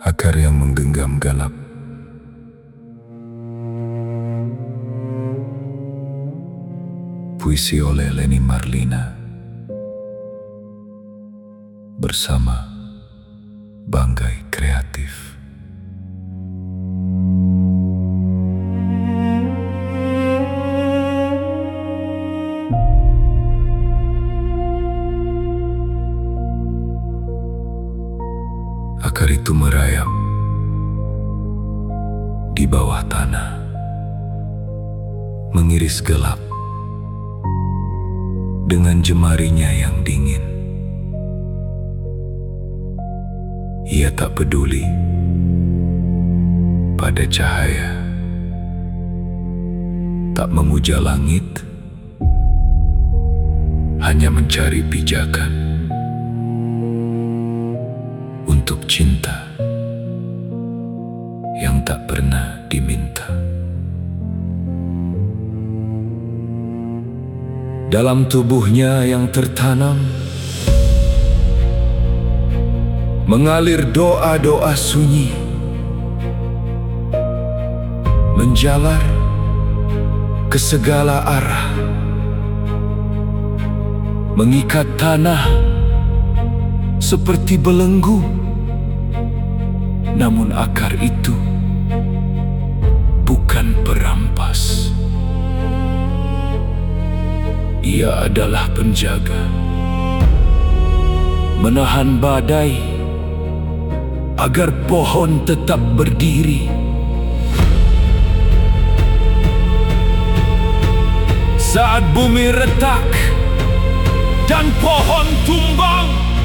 Akar yang menggenggam galap. Puisi oleh Leni Marlina bersama Banggai Kreatif. Akar itu merayap di bawah tanah, mengiris gelap dengan jemarinya yang dingin. Ia tak peduli pada cahaya, tak memuja langit, hanya mencari pijakan untuk cinta yang tak pernah diminta. Dalam tubuhnya yang tertanam mengalir doa-doa sunyi, menjalar ke segala arah, mengikat tanah seperti belenggu. Namun akar itu bukan perampas. Ia adalah penjaga, menahan badai agar pohon tetap berdiri. Saat bumi retak dan pohon tumbang,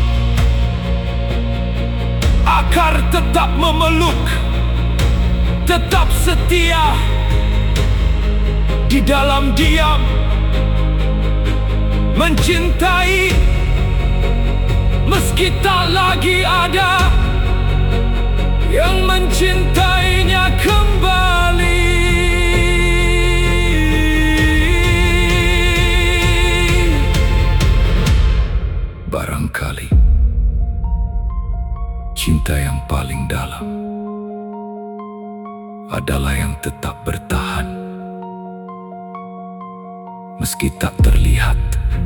akar tetap memeluk, tetap setia di dalam diam, mencintai meski tak lagi ada yang mencintainya kembali. Barangkali cinta yang paling dalam adalah yang tetap bertahan meski tak terlihat,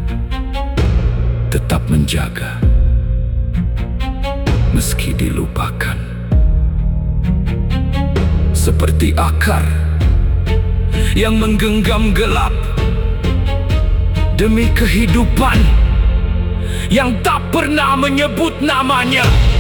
tetap menjaga meski dilupakan. Seperti akar yang menggenggam gelap demi kehidupan yang tak pernah menyebut namanya.